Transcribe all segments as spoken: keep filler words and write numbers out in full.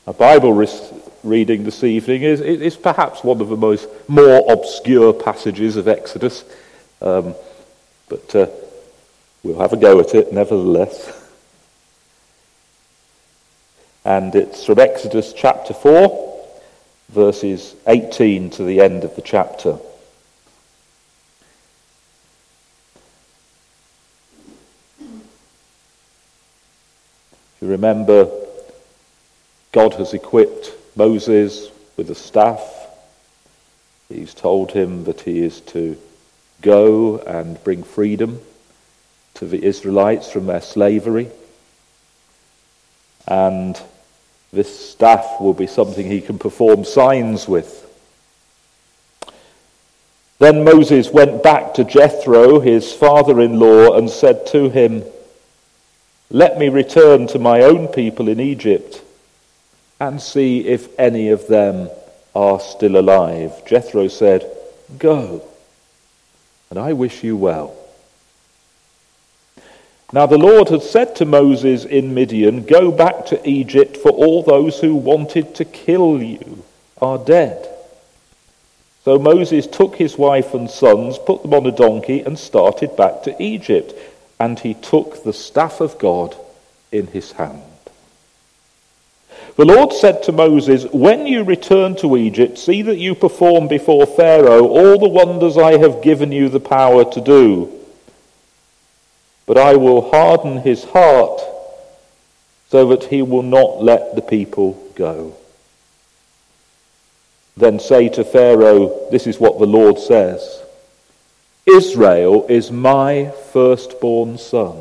Our Bible res- reading this evening is, is perhaps one of the most more obscure passages of Exodus, um, but uh, we'll have a go at it nevertheless. And it's from Exodus chapter four, verses eighteen to the end of the chapter. If you remember, God has equipped Moses with a staff. He's told him that he is to go and bring freedom to the Israelites from their slavery. And this staff will be something he can perform signs with. Then Moses went back to Jethro, his father-in-law, and said to him, "Let me return to my own people in Egypt and see if any of them are still alive." Jethro said, "Go, and I wish you well." Now the Lord had said to Moses in Midian, "Go back to Egypt, for all those who wanted to kill you are dead." So Moses took his wife and sons, put them on a donkey, and started back to Egypt. And he took the staff of God in his hand. The Lord said to Moses, "When you return to Egypt, see that you perform before Pharaoh all the wonders I have given you the power to do. But I will harden his heart so that he will not let the people go. Then say to Pharaoh, this is what the Lord says, Israel is my firstborn son.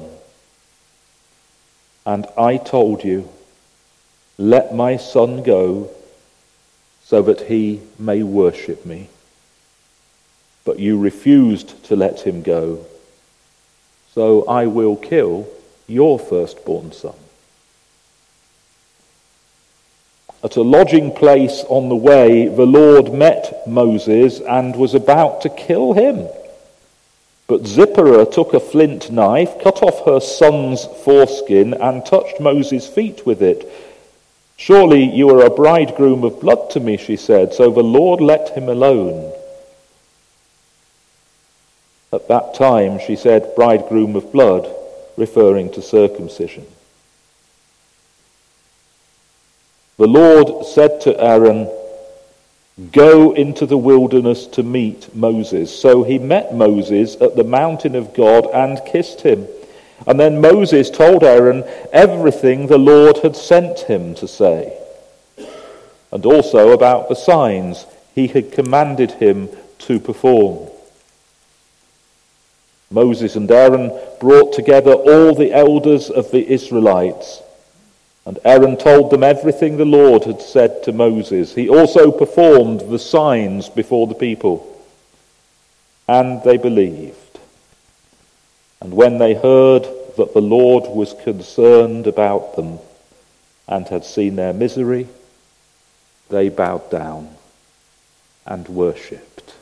And I told you, let my son go so that he may worship me. But you refused to let him go. So I will kill your firstborn son." At a lodging place on the way, the Lord met Moses and was about to kill him. But Zipporah took a flint knife, cut off her son's foreskin, and touched Moses' feet with it. "Surely you are a bridegroom of blood to me," she said, so the Lord let him alone. At that time she said, "bridegroom of blood," referring to circumcision. The Lord said to Aaron, "Go into the wilderness to meet Moses." So he met Moses at the mountain of God and kissed him. And then Moses told Aaron everything the Lord had sent him to say, and also about the signs he had commanded him to perform. Moses and Aaron brought together all the elders of the Israelites, and Aaron told them everything the Lord had said to Moses. He also performed the signs before the people, and they believed. And when they heard that the Lord was concerned about them and had seen their misery, they bowed down and worshipped.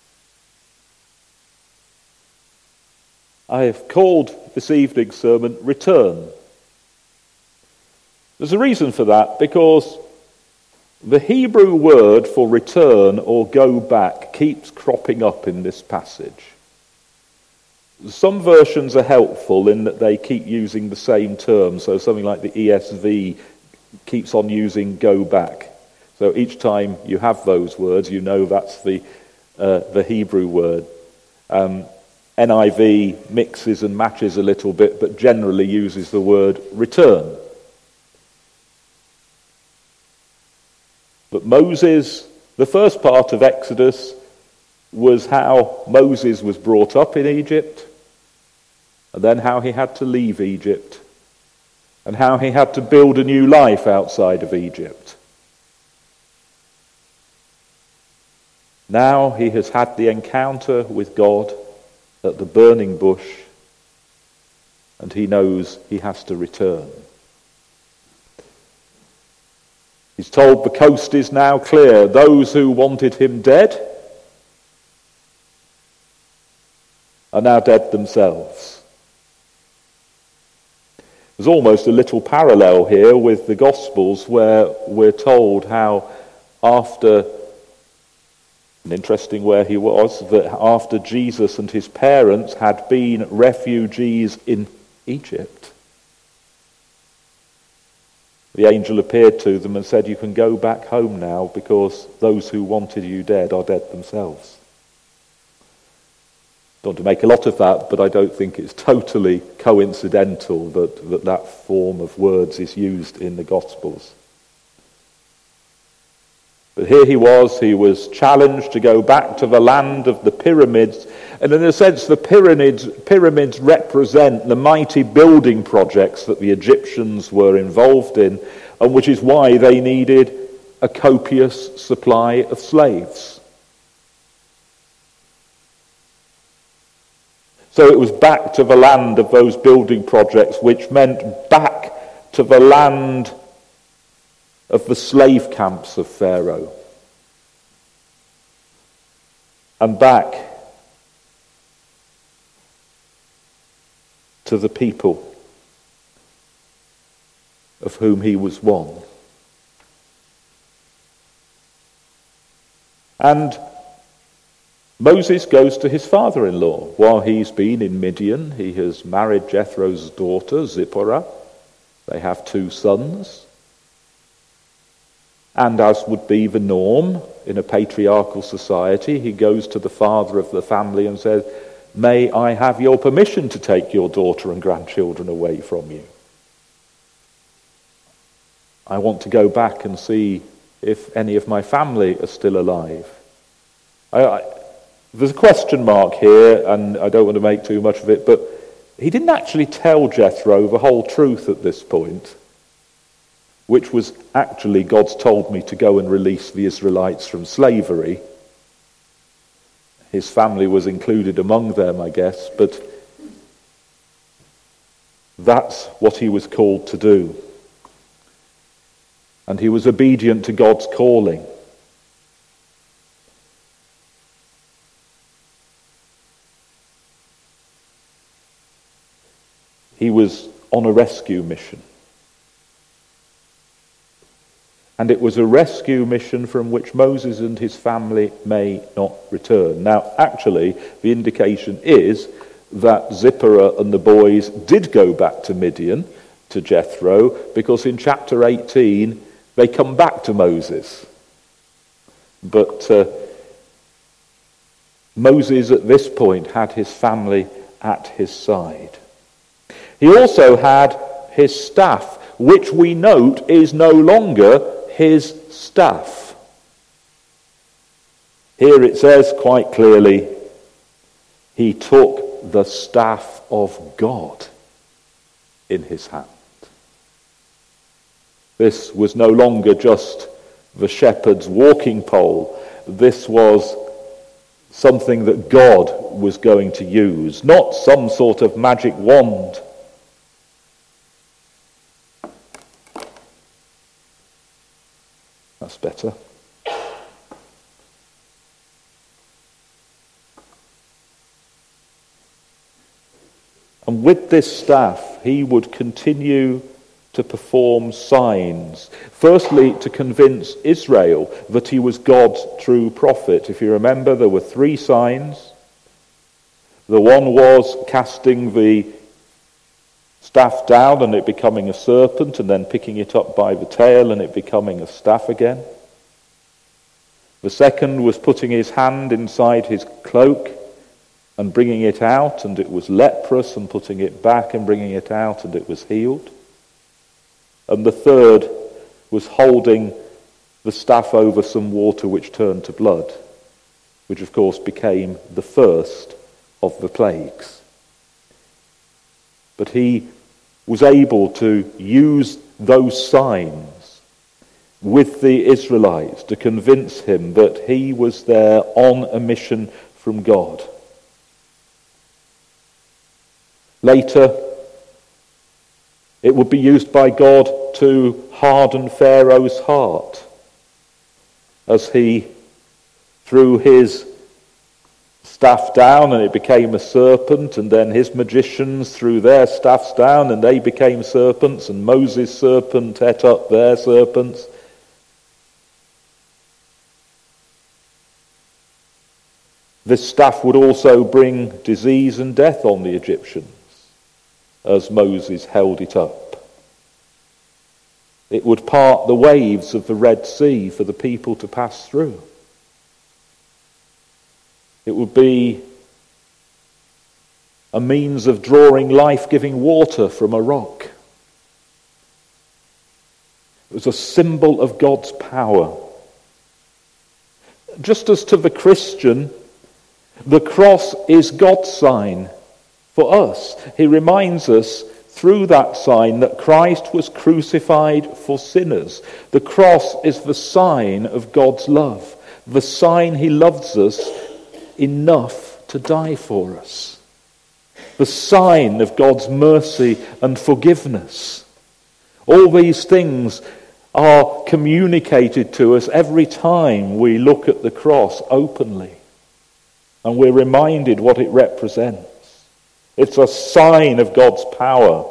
I have called this evening's sermon Return. There's a reason for that, because the Hebrew word for return or go back keeps cropping up in this passage. Some versions are helpful in that they keep using the same term, so something like the E S V keeps on using go back. So each time you have those words, you know that's the uh, the Hebrew word. Um, N I V mixes and matches a little bit, but generally uses the word return. But Moses, the first part of Exodus, was how Moses was brought up in Egypt, and then how he had to leave Egypt, and how he had to build a new life outside of Egypt. Now he has had the encounter with God at the burning bush, and he knows he has to return. He's told the coast is now clear. Those who wanted him dead are now dead themselves. There's almost a little parallel here with the Gospels where we're told how after, and interesting where he was, that after Jesus and his parents had been refugees in Egypt, the angel appeared to them and said, "You can go back home now because those who wanted you dead are dead themselves." Don't want to make a lot of that, but I don't think it's totally coincidental that that, that form of words is used in the Gospels. But here he was, he was challenged to go back to the land of the pyramids, and in a sense the pyramids, pyramids represent the mighty building projects that the Egyptians were involved in, and which is why they needed a copious supply of slaves. So it was back to the land of those building projects, which meant back to the land of the slave camps of Pharaoh. And back to the people of whom he was one. And Moses goes to his father-in-law. While he's been in Midian, he has married Jethro's daughter, Zipporah. They have two sons. And as would be the norm in a patriarchal society, he goes to the father of the family and says, "May I have your permission to take your daughter and grandchildren away from you? I want to go back and see if any of my family are still alive." I, I, there's a question mark here, and I don't want to make too much of it, but he didn't actually tell Jethro the whole truth at this point, which was actually, God's told me to go and release the Israelites from slavery. His family was included among them, I guess, but that's what he was called to do. And he was obedient to God's calling. He was on a rescue mission. And it was a rescue mission from which Moses and his family may not return. Now, actually, the indication is that Zipporah and the boys did go back to Midian, to Jethro, because in chapter eighteen, they come back to Moses. But uh, Moses at this point had his family at his side. He also had his staff, which we note is no longer his staff. Here it says quite clearly, he took the staff of God in his hand. This was no longer just the shepherd's walking pole. This was something that God was going to use, not some sort of magic wand. That's better. And with this staff, he would continue to perform signs. Firstly, to convince Israel that he was God's true prophet. If you remember, there were three signs. The one was casting the staff down and it becoming a serpent, and then picking it up by the tail and it becoming a staff again. The second was putting his hand inside his cloak and bringing it out, and it was leprous, and putting it back and bringing it out, and it was healed. And the third was holding the staff over some water which turned to blood, which of course became the first of the plagues. But he was able to use those signs with the Israelites to convince him that he was there on a mission from God. Later, it would be used by God to harden Pharaoh's heart as he, through his staff down and it became a serpent, and then his magicians threw their staffs down and they became serpents, and Moses' serpent ate up their serpents. This staff would also bring disease and death on the Egyptians as Moses held it up. It would part the waves of the Red Sea for the people to pass through. It would be a means of drawing life-giving water from a rock. It was a symbol of God's power. Just as to the Christian, the cross is God's sign for us. He reminds us through that sign that Christ was crucified for sinners. The cross is the sign of God's love, the sign he loves us enough to die for us, the sign of God's mercy and forgiveness. All these things are communicated to us every time we look at the cross openly, and we're reminded what it represents. It's a sign of God's power.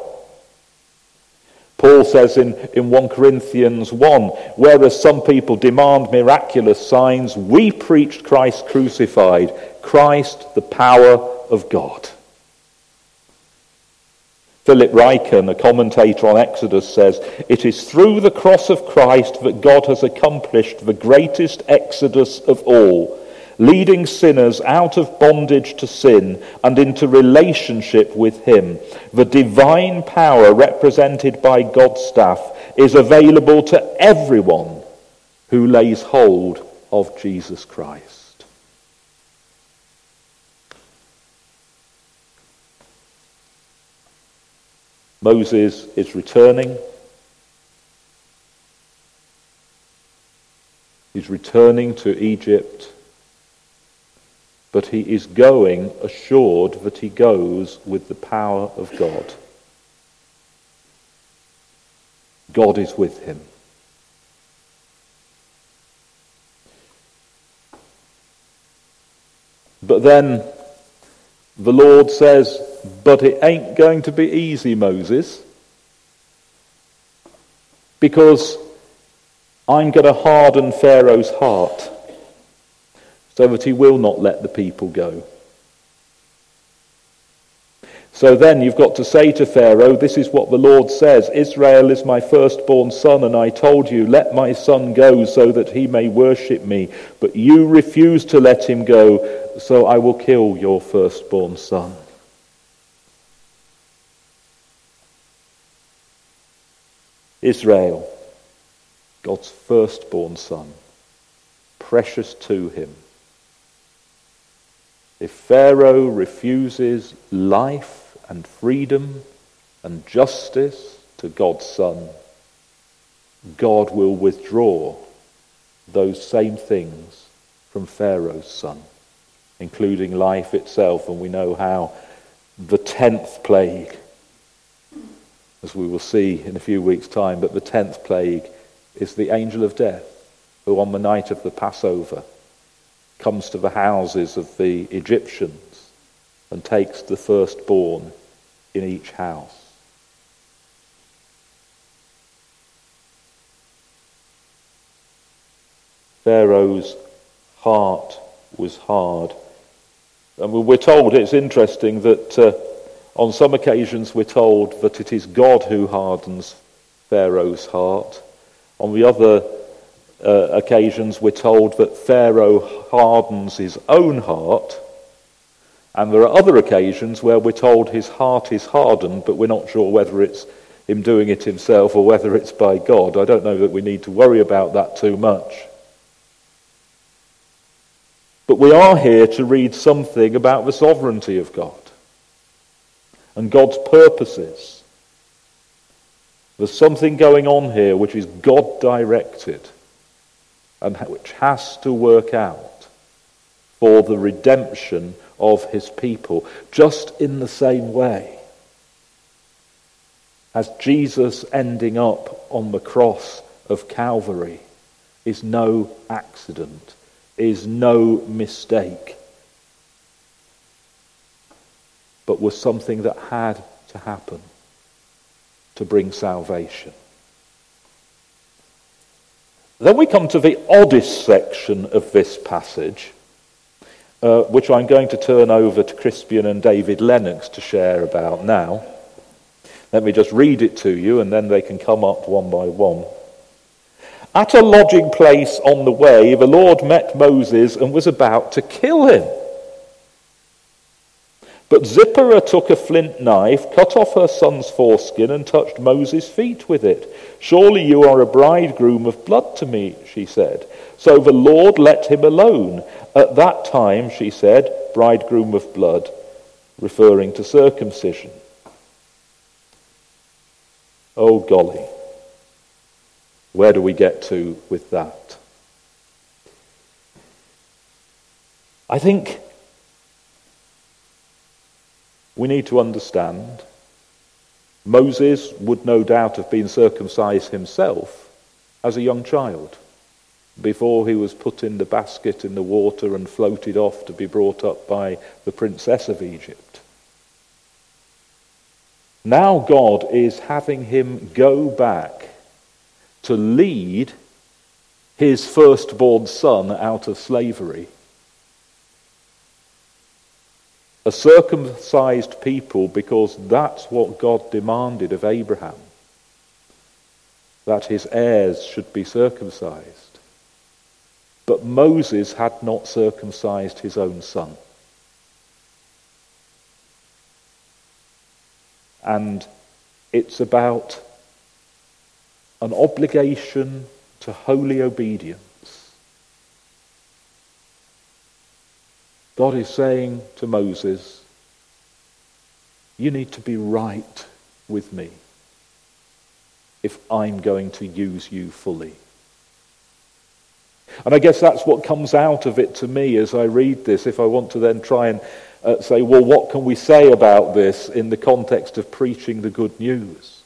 Paul says in, in First Corinthians one, whereas some people demand miraculous signs, we preached Christ crucified, Christ the power of God. Philip Ryken, a commentator on Exodus, says, it is through the cross of Christ that God has accomplished the greatest exodus of all, leading sinners out of bondage to sin and into relationship with him. The divine power represented by God's staff is available to everyone who lays hold of Jesus Christ. Moses is returning. He's returning to Egypt. But he is going assured that he goes with the power of God. God is with him. But then the Lord says, but it ain't going to be easy, Moses, because I'm going to harden Pharaoh's heart, so that he will not let the people go. So then you've got to say to Pharaoh, this is what the Lord says, Israel is my firstborn son, and I told you, let my son go so that he may worship me. But you refuse to let him go, so I will kill your firstborn son. Israel, God's firstborn son, precious to him. If Pharaoh refuses life and freedom and justice to God's son, God will withdraw those same things from Pharaoh's son, including life itself. And we know how the tenth plague, as we will see in a few weeks' time, but the tenth plague is the angel of death, who on the night of the Passover comes to the houses of the Egyptians and takes the firstborn in each house. Pharaoh's heart was hard. And we're told, it's interesting, that uh, on some occasions we're told that it is God who hardens Pharaoh's heart. On the other Uh, occasions we're told that Pharaoh hardens his own heart, and there are other occasions where we're told his heart is hardened, but we're not sure whether it's him doing it himself or whether it's by God. I don't know that we need to worry about that too much. But we are here to read something about the sovereignty of God and God's purposes. There's something going on here which is God-directed, and which has to work out for the redemption of his people, just in the same way as Jesus ending up on the cross of Calvary is no accident, is no mistake. but was something that had to happen to bring salvation. Then we come to the oddest section of this passage, uh, which I'm going to turn over to Crispian and David Lennox to share about now. Let me just read it to you, and then they can come up one by one. At a lodging place on the way, the Lord met Moses and was about to kill him. But Zipporah took a flint knife, cut off her son's foreskin, and touched Moses' feet with it. Surely you are a bridegroom of blood to me, she said. So the Lord let him alone. At that time, she said, bridegroom of blood, referring to circumcision. Oh golly, where do we get to with that? I think we need to understand Moses would no doubt have been circumcised himself as a young child before he was put in the basket in the water and floated off to be brought up by the princess of Egypt. Now God is having him go back to lead his firstborn son out of slavery. A circumcised people, because that's what God demanded of Abraham, that his heirs should be circumcised. But Moses had not circumcised his own son. And it's about an obligation to holy obedience. God is saying to Moses, you need to be right with me if I'm going to use you fully. And I guess that's what comes out of it to me as I read this, if I want to then try and uh, say, well, what can we say about this in the context of preaching the good news?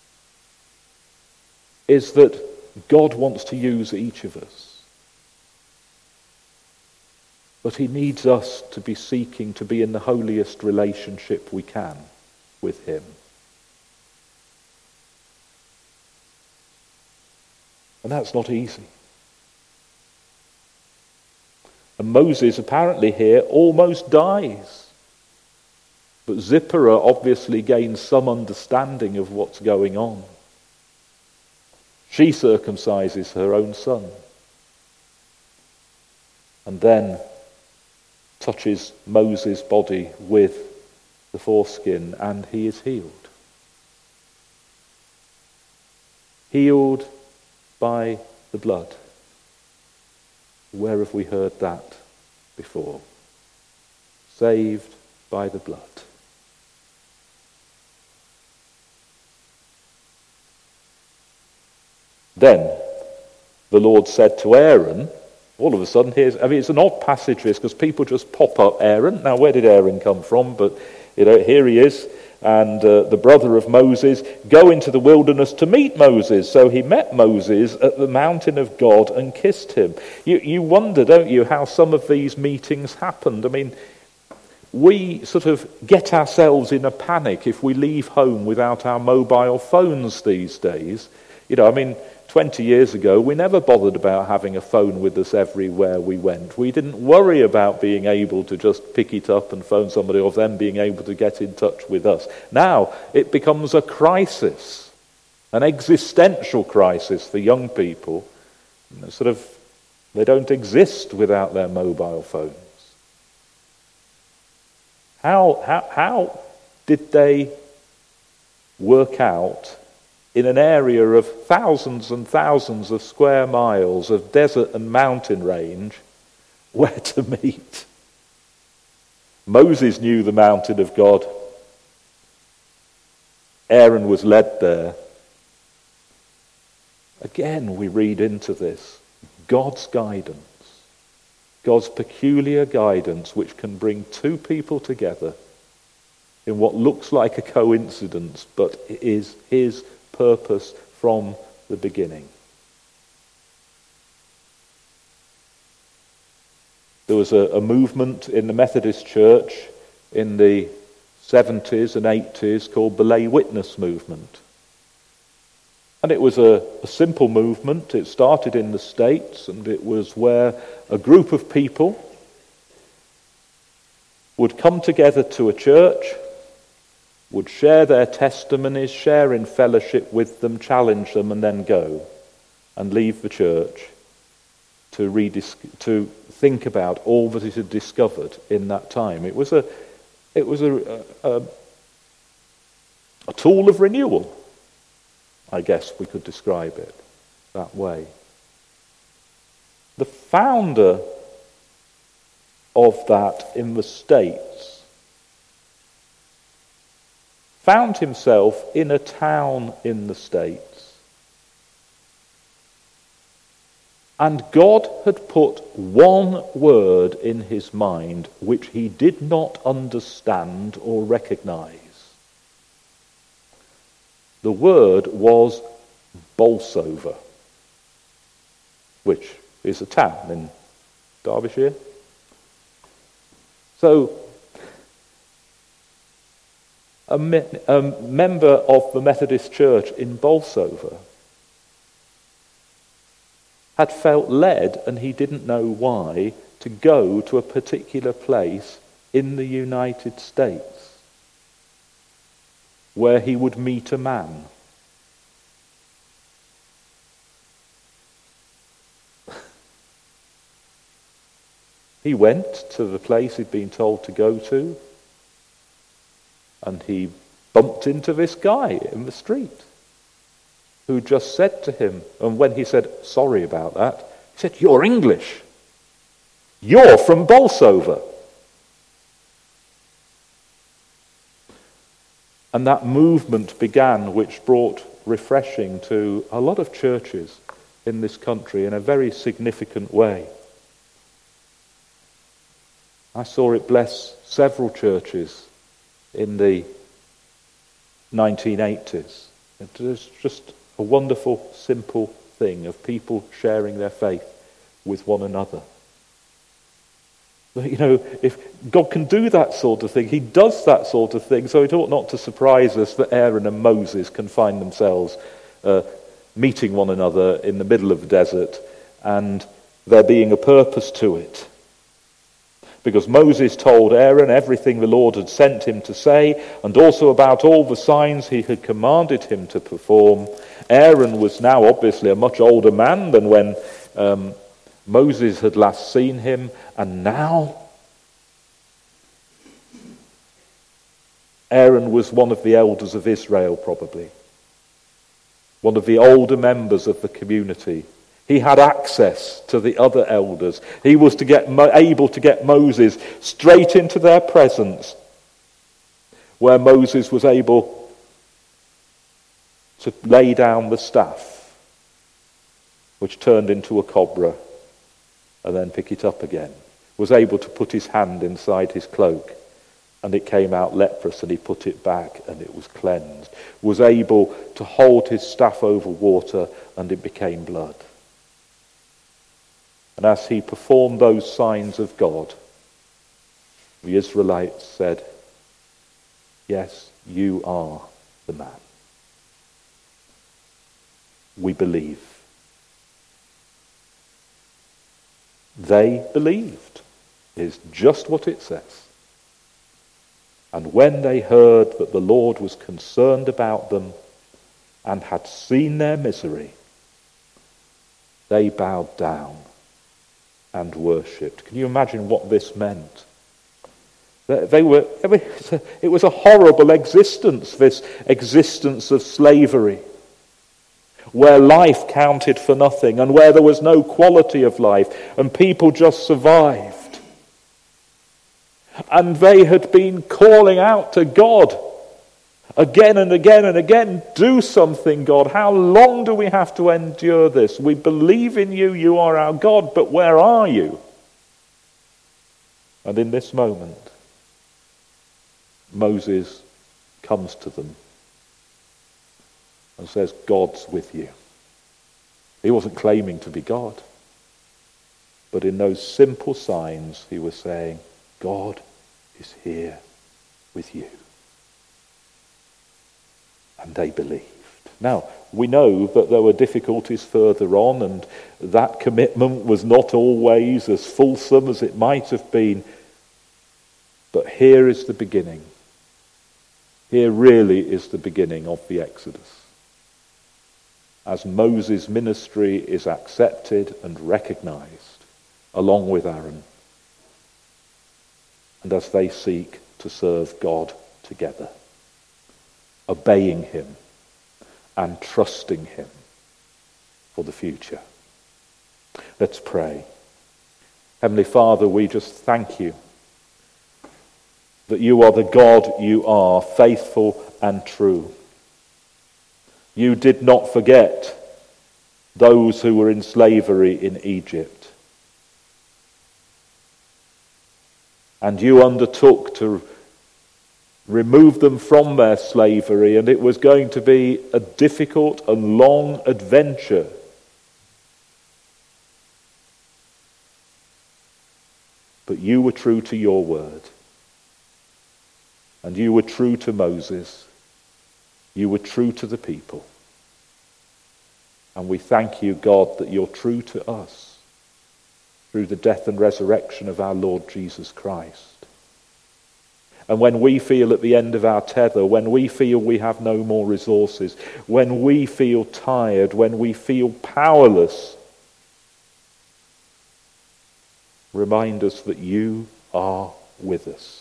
Is that God wants to use each of us. But he needs us to be seeking to be in the holiest relationship we can with him. And that's not easy. And Moses apparently here almost dies. But Zipporah obviously gains some understanding of what's going on. She circumcises her own son. And then touches Moses' body with the foreskin, and he is healed. Healed by the blood. Where have we heard that before? Saved by the blood. Then the Lord said to Aaron, all of a sudden, here's, I mean, it's an odd passage this, because people just pop up Aaron. Now, where did Aaron come from? But, you know, here he is, and uh, the brother of Moses, go into the wilderness to meet Moses. So he met Moses at the mountain of God and kissed him. You, you wonder, don't you, how some of these meetings happened. I mean, we sort of get ourselves in a panic if we leave home without our mobile phones these days. You know, I mean, twenty years ago, we never bothered about having a phone with us everywhere we went. We didn't worry about being able to just pick it up and phone somebody, or them being able to get in touch with us. Now, it becomes a crisis, an existential crisis for young people. You know, sort of, they don't exist without their mobile phones. How, how, how did they work out in an area of thousands and thousands of square miles of desert and mountain range where to meet? Moses knew the mountain of God. Aaron was led there. Again, we read into this God's guidance, God's peculiar guidance, which can bring two people together in what looks like a coincidence, but it is his purpose from the beginning. There was a, a movement in the Methodist Church in the seventies and eighties called the Lay Witness Movement. And it was a, a simple movement. It started in the States, and it was where a group of people would come together to a church, would share their testimonies, share in fellowship with them, challenge them, and then go and leave the church to redis- to think about all that it had discovered in that time. It was a it was a, a, a tool of renewal, I guess we could describe it that way. The founder of that in the States found himself in a town in the States, and God had put one word in his mind which he did not understand or recognize. The word was Bolsover, which is a town in Derbyshire. So, a, me- a member of the Methodist Church in Bolsover had felt led, and he didn't know why, to go to a particular place in the United States where he would meet a man. He went to the place he'd been told to go to, and he bumped into this guy in the street who just said to him, and when he said, sorry about that, he said, "You're English. You're from Bolsover." And that movement began, which brought refreshing to a lot of churches in this country in a very significant way. I saw it bless several churches in the nineteen eighties. It was just a wonderful, simple thing of people sharing their faith with one another. You know, if God can do that sort of thing, he does that sort of thing, so it ought not to surprise us that Aaron and Moses can find themselves uh, meeting one another in the middle of the desert, and there being a purpose to it. Because Moses told Aaron everything the Lord had sent him to say, and also about all the signs he had commanded him to perform. Aaron was now obviously a much older man than when um, Moses had last seen him, and now Aaron was one of the elders of Israel, probably. One of the older members of the community. He had access to the other elders. He was to get mo- able to get Moses straight into their presence, where Moses was able to lay down the staff, which turned into a cobra, and then pick it up again. Was able to put his hand inside his cloak, and it came out leprous, and he put it back, and it was cleansed. Was able to hold his staff over water, and it became blood. And as he performed those signs of God, the Israelites said, "Yes, you are the man. We believe." They believed, is just what it says. And when they heard that the Lord was concerned about them and had seen their misery, they bowed down and worshipped. Can you imagine what this meant? They were, it was a horrible existence, this existence of slavery, where life counted for nothing and where there was no quality of life and people just survived. And they had been calling out to God again and again and again, "Do something, God. How long do we have to endure this? We believe in you, you are our God, but where are you?" And in this moment, Moses comes to them and says, "God's with you." He wasn't claiming to be God, but in those simple signs he was saying, God is here with you. And they believed. Now, we know that there were difficulties further on, and that commitment was not always as fulsome as it might have been. But here is the beginning. Here really is the beginning of the Exodus. As Moses' ministry is accepted and recognized, along with Aaron, and as they seek to serve God together, obeying him and trusting him for the future. Let's pray. Heavenly Father, we just thank you that you are the God you are, faithful and true. You did not forget those who were in slavery in Egypt. And you undertook to remove them from their slavery, and it was going to be a difficult and long adventure. But you were true to your word. And you were true to Moses. You were true to the people. And we thank you, God, that you're true to us through the death and resurrection of our Lord Jesus Christ. And when we feel at the end of our tether, when we feel we have no more resources, when we feel tired, when we feel powerless, remind us that you are with us.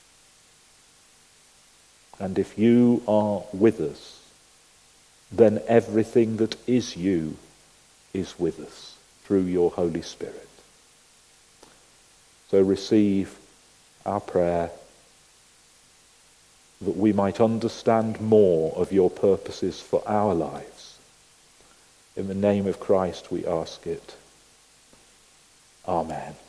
And if you are with us, then everything that is you is with us through your Holy Spirit. So receive our prayer that we might understand more of your purposes for our lives. In the name of Christ we ask it. Amen.